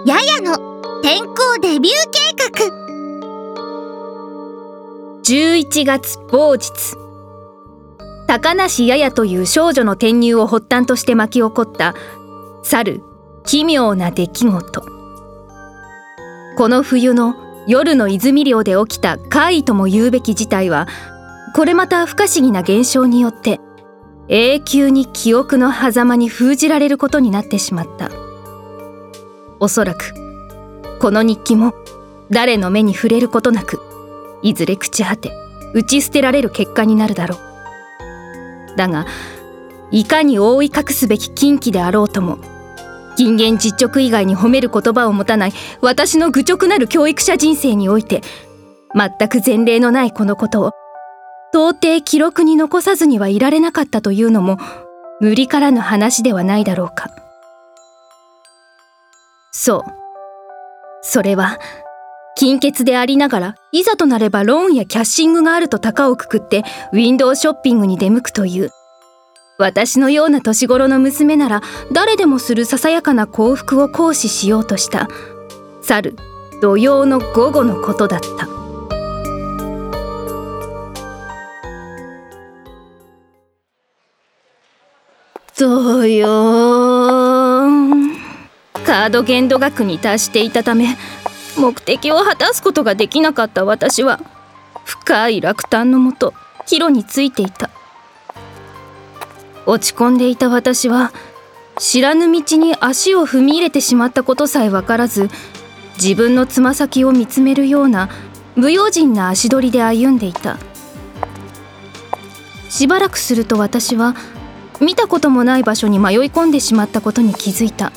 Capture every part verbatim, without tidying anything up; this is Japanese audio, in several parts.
ヤヤの転校デビュー計画。 じゅういちがつ某日、高梨ヤヤという少女の転入を発端として巻き起こった去る奇妙な出来事。この冬の夜の泉寮で起きた怪異とも言うべき事態は、これまた不可思議な現象によって永久に記憶の狭間に封じられることになってしまった。おそらくこの日記も誰の目に触れることなく、いずれ朽ち果て打ち捨てられる結果になるだろう。だがいかに覆い隠すべき禁忌であろうとも、金言実直以外に褒める言葉を持たない私の愚直なる教育者人生において、全く前例のないこのことを到底記録に残さずにはいられなかったというのも無理からぬ話ではないだろうか。そう、それは金欠でありながら、いざとなればローンやキャッシングがあると高をくくってウィンドウショッピングに出向くという、私のような年頃の娘なら誰でもするささやかな幸福を行使しようとした去る土曜の午後のことだった。土曜、カード限度額に達していたため、目的を果たすことができなかった私は深い落胆のもと帰路についていた。落ち込んでいた私は知らぬ道に足を踏み入れてしまったことさえ分からず、自分のつま先を見つめるような不用心な足取りで歩んでいた。しばらくすると私は見たこともない場所に迷い込んでしまったことに気づいた。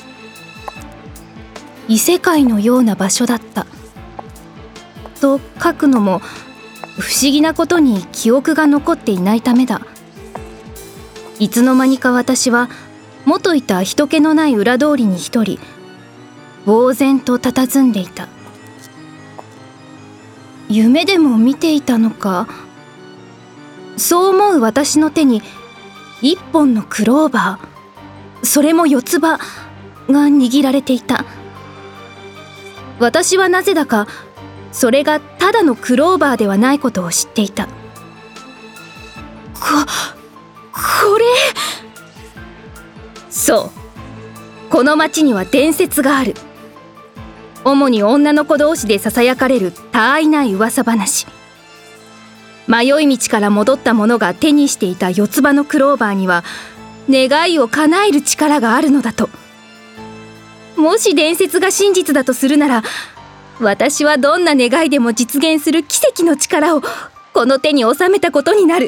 異世界のような場所だったと書くのも不思議なことに記憶が残っていないためだ。いつの間にか私は元いた人気のない裏通りに一人呆然と佇んでいた。夢でも見ていたのか。そう思う私の手に一本のクローバー、それも四つ葉が握られていた。私はなぜだかそれがただのクローバーではないことを知っていた。こ、これ。そう、この町には伝説がある。主に女の子同士でささやかれるたわいない噂話。迷い道から戻った者が手にしていた四つ葉のクローバーには願いを叶える力があるのだと。もし伝説が真実だとするなら、私はどんな願いでも実現する奇跡の力をこの手に収めたことになる。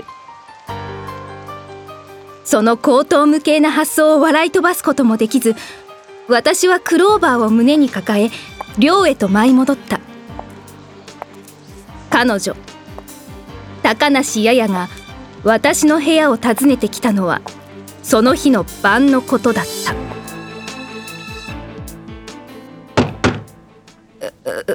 その荒唐無稽な発想を笑い飛ばすこともできず、私はクローバーを胸に抱え寮へと舞い戻った。彼女高梨ヤヤが私の部屋を訪ねてきたのはその日の晩のことだった。 先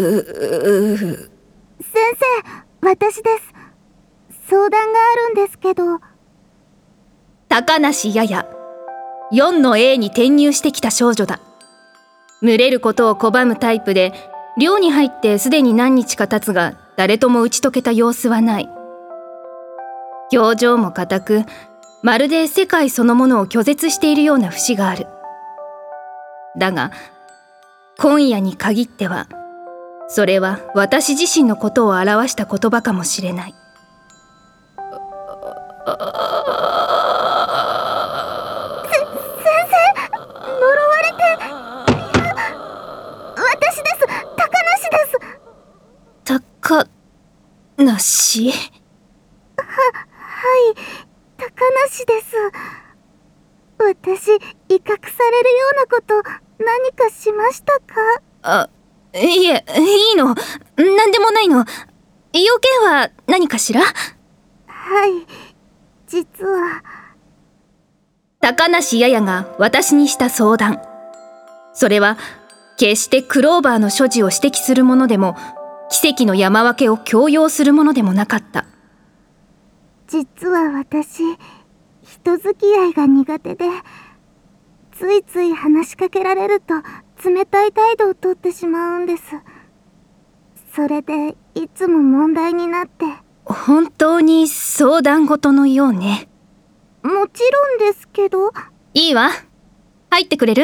生、私です。相談があるんですけど。 高梨ヤヤ、よんの エー に転入してきた少女だ。群れることを拒むタイプで、寮に入ってすでに何日か経つが誰とも打ち解けた様子はない。表情も硬く、まるで世界そのものを拒絶しているような節がある。だが今夜に限っては、それは私自身のことを表した言葉かもしれない。 せ、先生、呪われて。私です、高梨です。 高梨？ は、はい、高梨です。私、威嚇されるようなこと何かしましたか？ あ、いえ、いいの。何でもないの。要件は何かしら？ はい、実は。 高梨ヤヤが私にした相談。それは決してクローバーの所持を指摘するものでも、奇跡の山分けを強要するものでもなかった。 実は私、人付き合いが苦手で、ついつい話しかけられると冷たい態度をとってしまうんです。それでいつも問題になって。 本当に相談事のようね。 もちろんですけど。 いいわ、入ってくれる？ はい、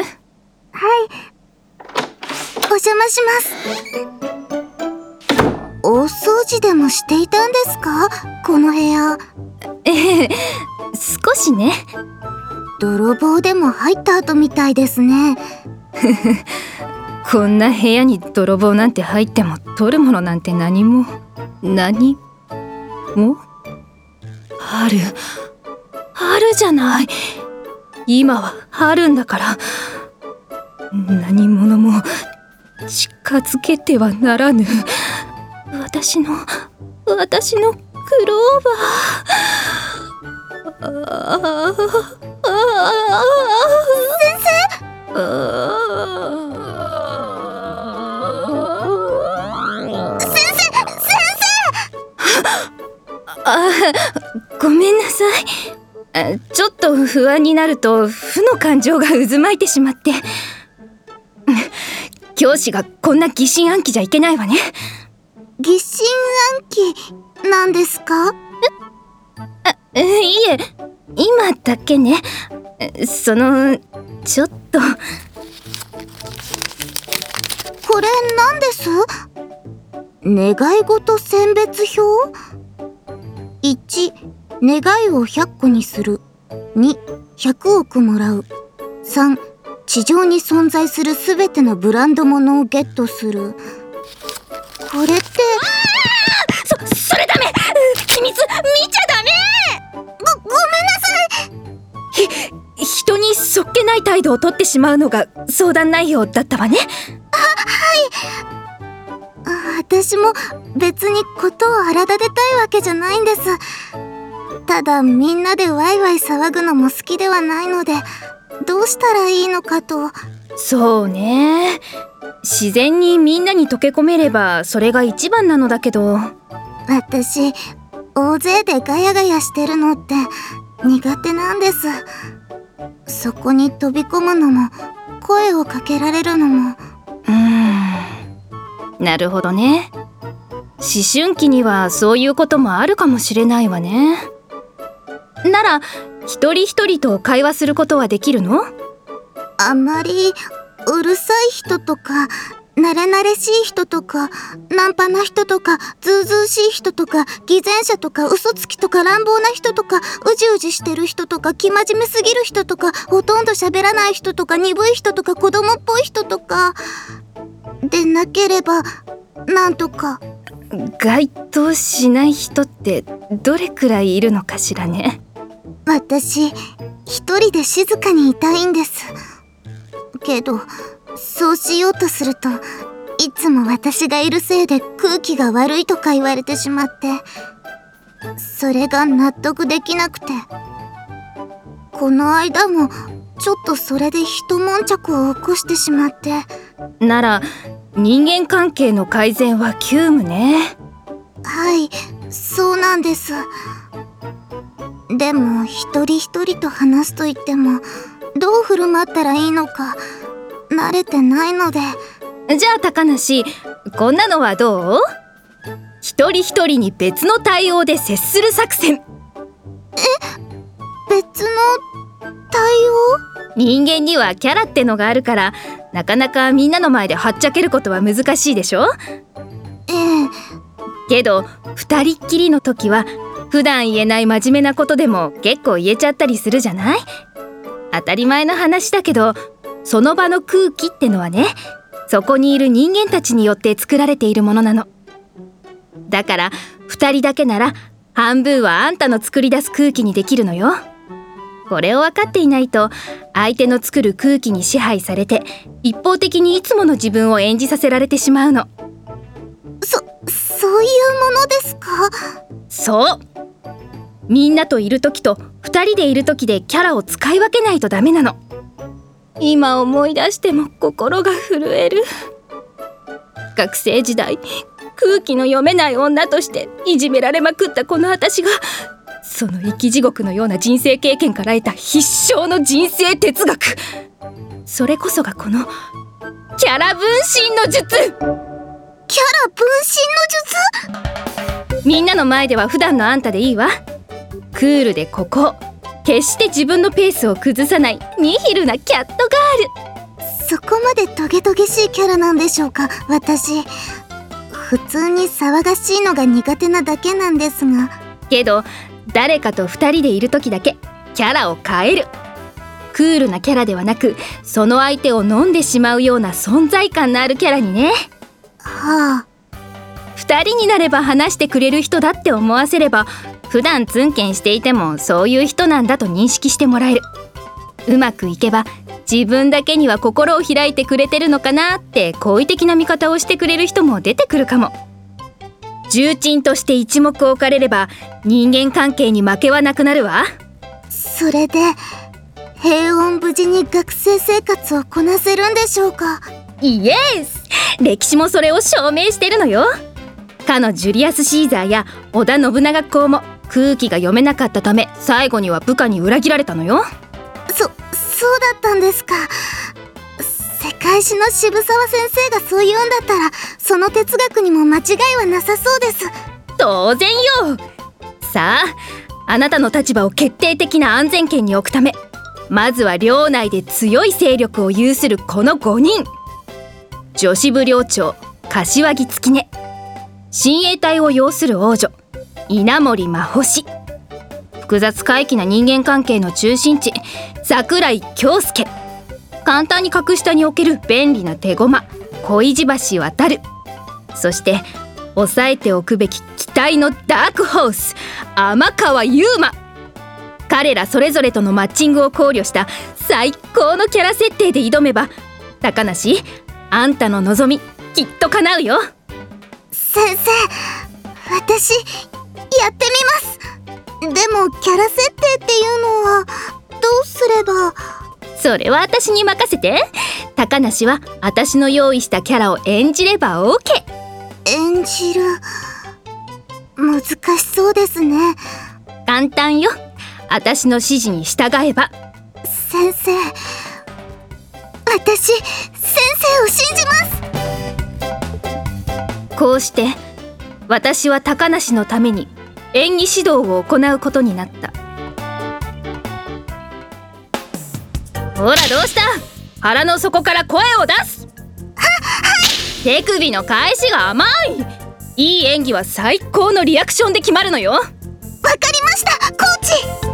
お邪魔します。お掃除でもしていたんですか、この部屋？ ええ、少しね。 泥棒でも入った後みたいですね。 こんな部屋に泥棒なんて入っても取るものなんて何も何も春春じゃない。今は春んだから、何者も近づけてはならぬ。私の私のクローバー。ああああ、 先生。 ああ、先生先生。あ、ごめんなさい。ちょっと不安になると負の感情が渦巻いてしまって。教師がこんな疑心暗鬼じゃいけないわね。 疑心暗鬼なんですか？ あ、いえ、今だけね。そのちょっと。 これ何です？願い事選別表？いち、願いをひゃっこにする。に、ひゃくおくもらう。さん、地上に存在するすべてのブランド物をゲットする。これって。 そ、それダメ！機密見ちゃダメ！ ご、ごめんなさい！ ひ、人にそっけない態度をとってしまうのが相談内容だったわね。 あ、はい。私も別に事を荒立てたいわけじゃないんです。ただみんなでワイワイ騒ぐのも好きではないので、どうしたらいいのかと。 そうね。自然にみんなに溶け込めればそれが一番なのだけど。 私、大勢でガヤガヤしてるのって苦手なんです。そこに飛び込むのも声をかけられるのも。 うーん、なるほどね。思春期にはそういうこともあるかもしれないわね。なら一人一人と会話することはできるの？ あまりうるさい人とか慣れ慣れしい人とかナンパな人とかずうずうしい人とか偽善者とか嘘つきとか乱暴な人とかうじうじしてる人とか生真面目すぎる人とかほとんど喋らない人とか鈍い人とか子供っぽい人とかでなければなんとか。 該当しない人ってどれくらいいるのかしらね。 私一人で静かにいたいんです。けどそうしようとするといつも私がいるせいで空気が悪いとか言われてしまって、それが納得できなくて、この間もちょっとそれで一悶着を起こしてしまって。 なら人間関係の改善は急務ね。 はい、そうなんです。でも一人一人と話すと言ってもどう振る舞ったらいいのか慣れてないので。 じゃあ高梨、こんなのはどう？一人一人に別の対応で接する作戦。 え、別の対応？ 人間にはキャラってのがあるからなかなかみんなの前ではっちゃけることは難しいでしょ？ ええ。 けど二人っきりの時は普段言えない真面目なことでも結構言えちゃったりするじゃない？当たり前の話だけど、その場の空気ってのはね、そこにいる人間たちによって作られているものなの。だから二人だけなら半分はあんたの作り出す空気にできるのよ。これを分かっていないと相手の作る空気に支配されて一方的にいつもの自分を演じさせられてしまうの。 そ、そういうものですか？ そう。みんなといる時と二人でいる時でキャラを使い分けないとダメなの。今思い出しても心が震える。学生時代空気の読めない女としていじめられまくったこの私が、その生き地獄のような人生経験から得た必勝の人生哲学、それこそがこのキャラ分身の術。 キャラ分身の術？ みんなの前では普段のあんたでいいわ。クールで孤高、決して自分のペースを崩さないニヒルなキャットガール。 そこまでトゲトゲしいキャラなんでしょうか。私普通に騒がしいのが苦手なだけなんですが。 けど誰かと二人でいる時だけキャラを変える。クールなキャラではなく、その相手を飲んでしまうような存在感のあるキャラにね。 はあ。 二人になれば話してくれる人だって思わせれば、普段ツンケンしていてもそういう人なんだと認識してもらえる。うまくいけば自分だけには心を開いてくれてるのかなって好意的な見方をしてくれる人も出てくるかも。重鎮として一目置かれれば人間関係に負けはなくなるわ。 それで平穏無事に学生生活をこなせるんでしょうか。 イエス！歴史もそれを証明してるのよ。かのジュリアス・シーザーや織田信長公も空気が読めなかったため最後には部下に裏切られたのよ。 そ、そうだったんですか。世界史の渋沢先生がそう言うんだったら、その哲学にも間違いはなさそうです。 当然よ。さあ、あなたの立場を決定的な安全圏に置くため、まずは領内で強い勢力を有するこのごにん。女子部領長柏木月音、親衛隊を擁する王女稲森真星、複雑怪奇な人間関係の中心地桜井京介、簡単に格下における便利な手駒小石橋渡る、そして抑えておくべき期待のダークホース天川優馬。彼らそれぞれとのマッチングを考慮した最高のキャラ設定で挑めば、高梨、あんたの望みきっと叶うよ。 先生、私やってみます。でもキャラ設定っていうのはどうすれば。 それは私に任せて。高梨は私の用意したキャラを演じれば OK。 演じる、難しそうですね。 簡単よ。私の指示に従えば。 先生、私先生を信じます。 こうして私は高梨のために演技指導を行うことになった。ほら、どうした？腹の底から声を出す。は、はい。手首の返しが甘い。いい演技は最高のリアクションで決まるのよ。わかりました、コーチ。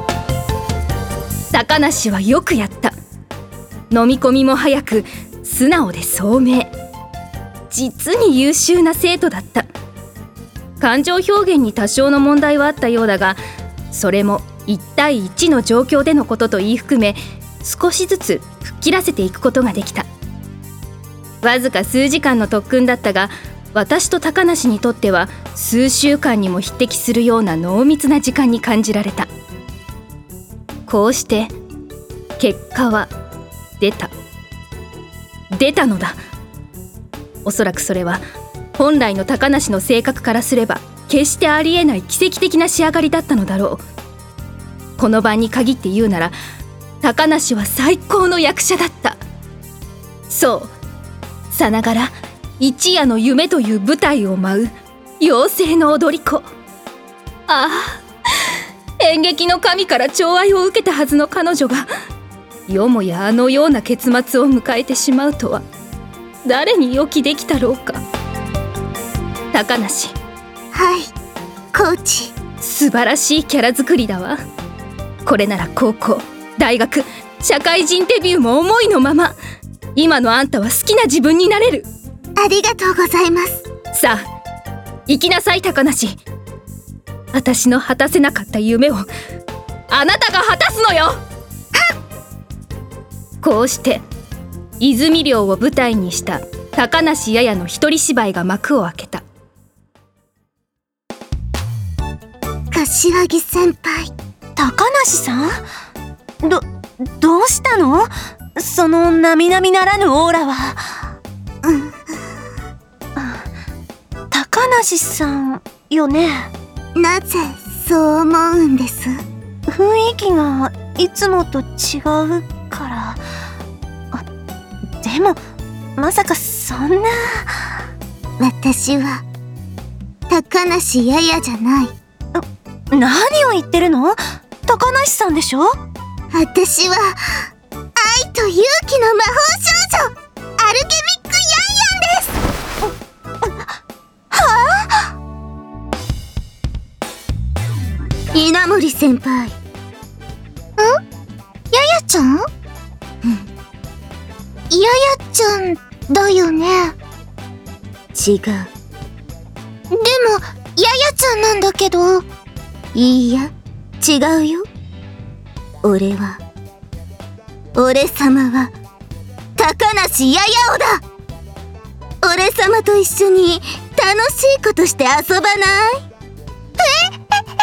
高梨はよくやった。飲み込みも早く素直で聡明、実に優秀な生徒だった。感情表現に多少の問題はあったようだが、それもいち対いちの状況でのことと言い含め、少しずつ吹っ切らせていくことができた。わずか数時間の特訓だったが、私と高梨にとっては数週間にも匹敵するような濃密な時間に感じられた。こうして結果は出た出たのだ。おそらくそれは本来の高梨の性格からすれば決してありえない奇跡的な仕上がりだったのだろう。この晩に限って言うなら、高梨は最高の役者だった。そう、さながら一夜の夢という舞台を舞う妖精の踊り子。ああ、演劇の神から寵愛を受けたはずの彼女が、よもやあのような結末を迎えてしまうとは、誰に予期できたろうか。高梨。 はい、コーチ。 素晴らしいキャラ作りだわ。これなら高校、大学、社会人デビューも思いのまま。今のあんたは好きな自分になれる。 ありがとうございます。 さあ、行きなさい高梨。私の果たせなかった夢をあなたが果たすのよ。こうして泉寮を舞台にした高梨ややの一人芝居が幕を開けた。 柏木先輩。 高梨さん、ど、どうしたの？その並々ならぬオーラは。 うん、 高梨さんよね。 なぜそう思うんです？ 雰囲気がいつもと違うから。あ、でもまさかそんな。 私は高梨ややじゃない。 何を言ってるの？高梨さんでしょ？ 私は愛と勇気の魔法少女アルケミックヤンヤンです。はあ？稲森先輩。ん？ややちゃん？うん。ややちゃんだよね。違う。でもややちゃんなんだけど。いいや、違うよ。俺は俺様は高梨ややおだ。俺様と一緒に楽しいことして遊ばない？ええ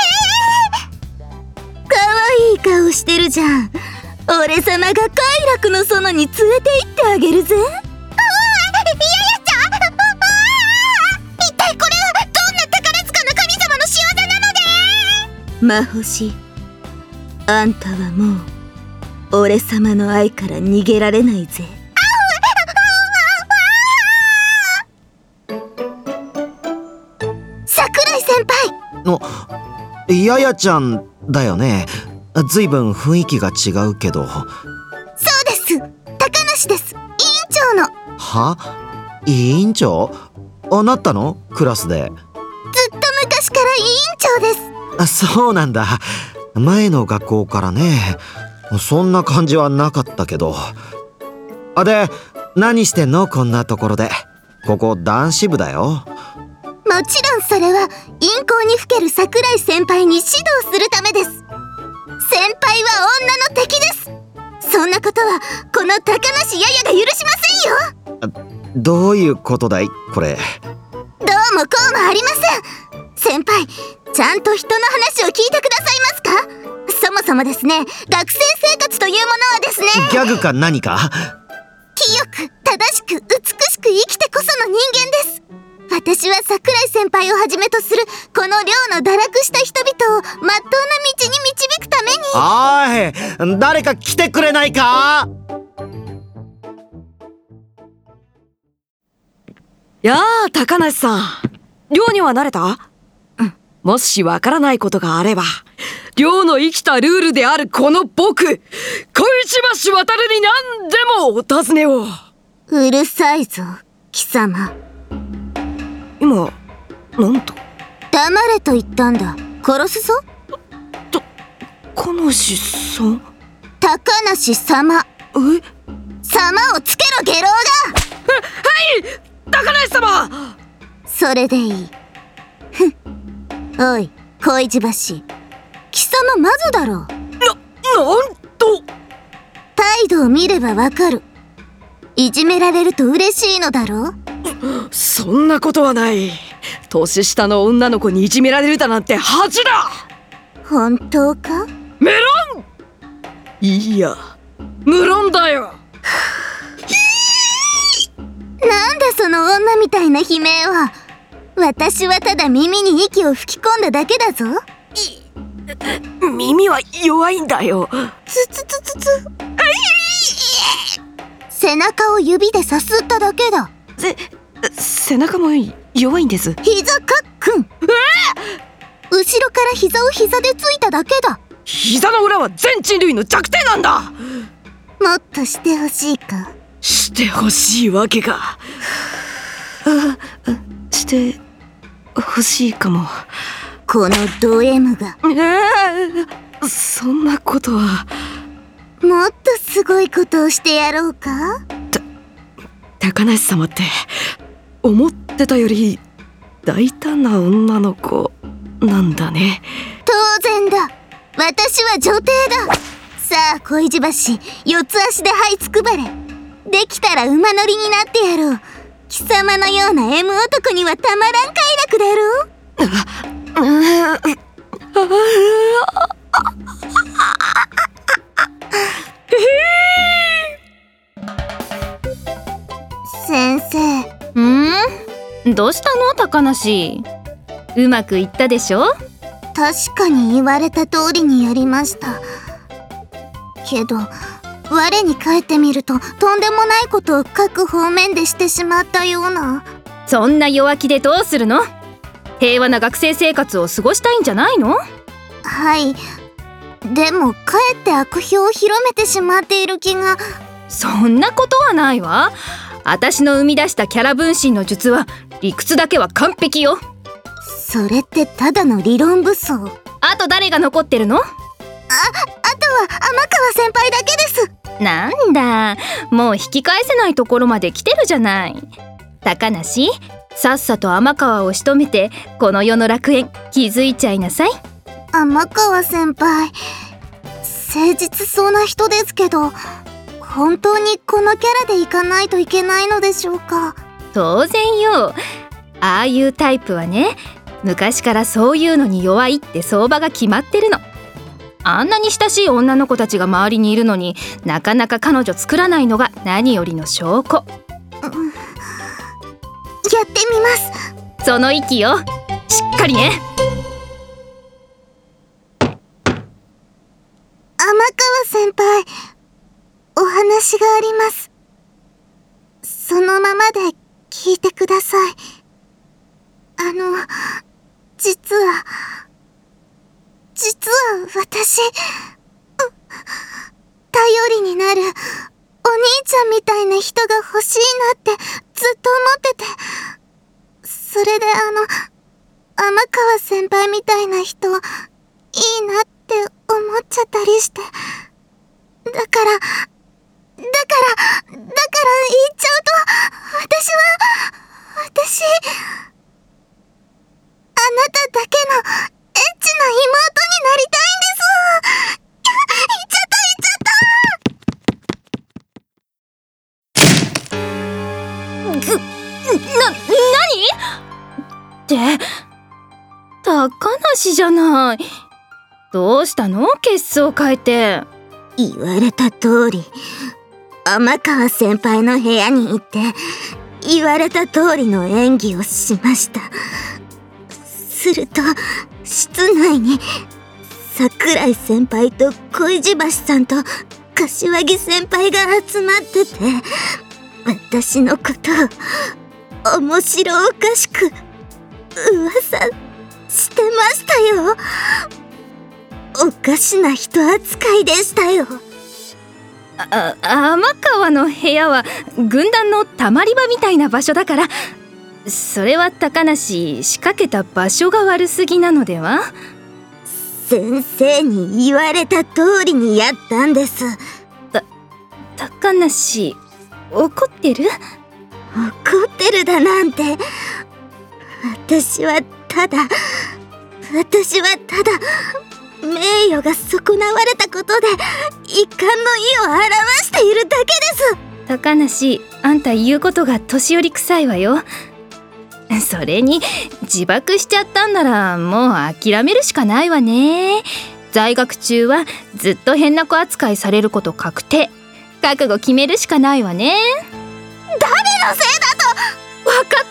えかわいい顔してるじゃん。俺様が快楽の園に連れて行ってあげるぜ。ああ、ややちゃん。一体これはどんな宝塚の神様の仕業なので？魔星、あんたはもう俺様の愛から逃げられないぜ。桜井先輩。 ややちゃんだよね。ずいぶん雰囲気が違うけど。 そうです、高梨です。委員長の。 は？委員長？あ、なったの？クラスで。ずっと昔から委員長です。 あ、そうなんだ。前の学校からね。そんな感じはなかったけど。あ、で、何してんの？こんなところで。ここ男子部だよ。 もちろんそれは陰行にふける桜井先輩に指導するためです。先輩は女の敵です。そんなことはこの高梨ややが許しませんよ。 どういうことだいこれ？ どうもこうもありません。先輩、ちゃんと人の話を聞いてくださいますか？そもそもですね、学生生活というものはですね、 ギャグか何か？ 清く正しく美しく生きてこその人間です。私は桜井先輩をはじめとするこの寮の堕落した人々をまっとうな道に導くために。 おい、誰か来てくれないか？ やあ、高梨さん、寮には慣れた？うん、もしわからないことがあれば、寮の生きたルールであるこの僕、小石橋渡に何でもお尋ねを。 うるさいぞ、貴様。 今、なんと？ 黙れと言ったんだ。殺すぞ。 た、高梨さん？ 高梨様。 え？ 様をつけろ、下郎が。 はい、高梨様。 それでいい。ふん。おい、小石橋。貴様まずだろう。な、 なんと。 態度を見ればわかる。いじめられると嬉しいのだろう。 そんなことはない。年下の女の子にいじめられるだなんて恥だ。 本当か？ メロン。いや、無論だよ。 なんだその女みたいな悲鳴は。私はただ耳に息を吹き込んだだけだぞ。 耳は弱いんだよ。 つつつつつ。背中を指でさすっただけだ。 せ、背中も弱いんです。 膝かっくん。後ろから膝を膝でついただけだ。 膝の裏は全人類の弱点なんだ。 もっとしてほしいか？ してほしいわけか。あ、してほしいかも。 このド M が。 えー、そんなことは。 もっとすごいことをしてやろうか？ た、高梨様って思ってたより大胆な女の子なんだね。 当然だ。私は女帝だ。さあ小石橋、四つ足で這いつくばれ。できたら馬乗りになってやろう。貴様のような M 男にはたまらん快楽だろう。先生。 ん？どうしたの高梨？うまくいったでしょ？ 確かに言われた通りにやりましたけど、 我に返ってみるととんでもないことを各方面でしてしまったような。 そんな弱気でどうするの？平和な学生生活を過ごしたいんじゃないの？ はい。でもかえって悪評を広めてしまっている気が。 そんなことはないわ。私の生み出したキャラ分身の術は理屈だけは完璧よ。 それってただの理論武装。 あと誰が残ってるの？ あ、あとは天川先輩だけです。 なんだ、もう引き返せないところまで来てるじゃない。高梨、さっさと天川を仕留めてこの世の楽園築いちゃいなさい。 天川先輩、誠実そうな人ですけど、本当にこのキャラでいかないといけないのでしょうか？ 当然よ。ああいうタイプはね、昔からそういうのに弱いって相場が決まってるの。あんなに親しい女の子たちが周りにいるのになかなか彼女作らないのが何よりの証拠。 うん、やってみます。 その息よ、しっかりね。 天川先輩、お話があります。そのままで聞いてください。あの、実は実は私、頼りになるお兄ちゃんみたいな人が欲しいなってずっと思ってて、それであの天川先輩みたいな人いいなって思っちゃったりして、だからだからだから言っちゃうと、私は私あなただけのエッチな妹になりたいんです。言っちゃった言っちゃった。 ぐ、な、何？って、高梨じゃない。どうしたの？血相変えて。 言われた通り、天川先輩の部屋に行って、言われた通りの演技をしました。すると、室内に桜井先輩と小石橋さんと柏木先輩が集まってて、私のことを面白おかしく噂してましたよ。おかしな人扱いでしたよ。 あ、天川の部屋は軍団のたまり場みたいな場所だから、それは高梨、仕掛けた場所が悪すぎなのでは？ 先生に言われた通りにやったんです。 た、高梨、怒ってる？ 怒ってるだなんて。私はただ私はただ名誉が損なわれたことで一貫の意を表しているだけです。 高梨、あんた言うことが年寄り臭いわよ。それに自爆しちゃったんならもう諦めるしかないわね。在学中はずっと変な子扱いされること確定。覚悟決めるしかないわね。 誰のせいだと。 わかった。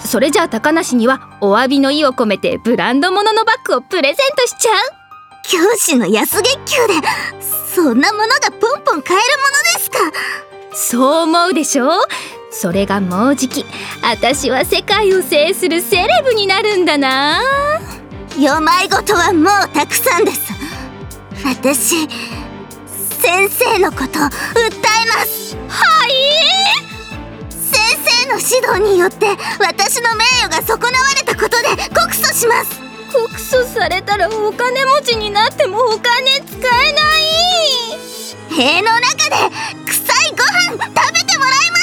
それじゃあ高梨にはお詫びの意を込めてブランド物のバッグをプレゼントしちゃう。 教師の安月給でそんなものがポンポン買えるものですか？ そう思うでしょ？それがもうじき私は世界を制するセレブになるんだな。 世まいごとはもうたくさんです。私先生のこと訴えます。 はい？ 先生の指導によって私の名誉が損なわれたことで告訴します。 告訴されたらお金持ちになってもお金使えない。 塀の中で臭いご飯食べてもらいます。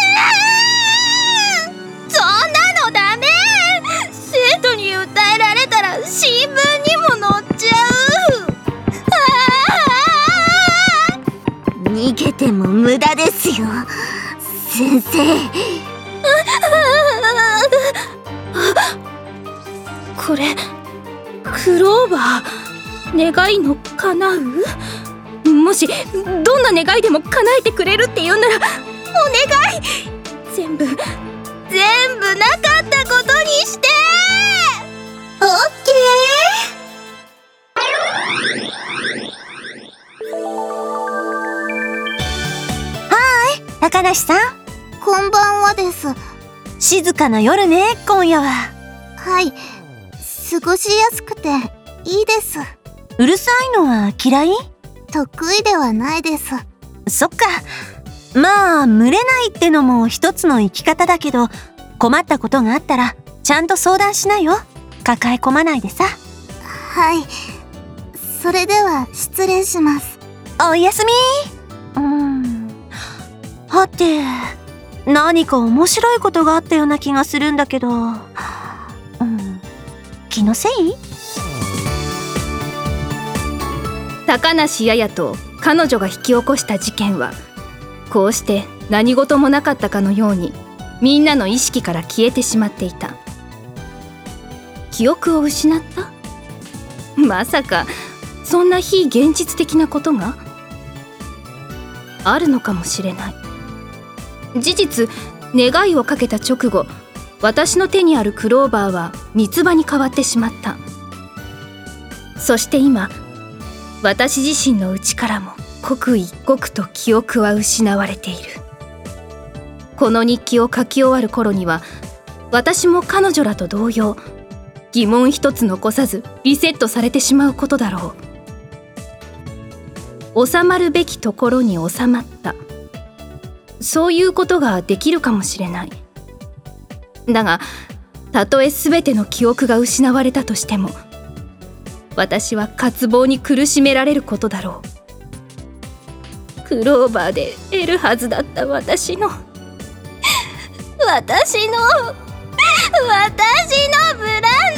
そんなのダメ。生徒に訴えられたら新聞にも載っちゃう。 逃げても無駄ですよ、先生。 これクローバー、願いの叶う？もしどんな願いでも叶えてくれるって言うならお願い。全部全部なかったことにして。 オッケー。 そうです。 静かな夜ね、今夜は。 はい、過ごしやすくていいです。 うるさいのは嫌い？ 得意ではないです。 そっか。まあ群れないってのも一つの生き方だけど、困ったことがあったらちゃんと相談しなよ。抱え込まないでさ。 はい、それでは失礼します。 おやすみ。うーん。はて、何か面白いことがあったような気がするんだけど、うん、気のせい？ 高梨ややと彼女が引き起こした事件は、こうして何事もなかったかのようにみんなの意識から消えてしまっていた。記憶を失った？まさかそんな非現実的なことがあるのかもしれない。事実、願いをかけた直後、私の手にあるクローバーは三つ葉に変わってしまった。そして今、私自身の内からも刻一刻と記憶は失われている。この日記を書き終わる頃には、私も彼女らと同様、疑問一つ残さずリセットされてしまうことだろう。収まるべきところに収まった。そういうことができるかもしれない。だが、たとえ全ての記憶が失われたとしても、私は渇望に苦しめられることだろう。クローバーで得るはずだった私の私の私のブラン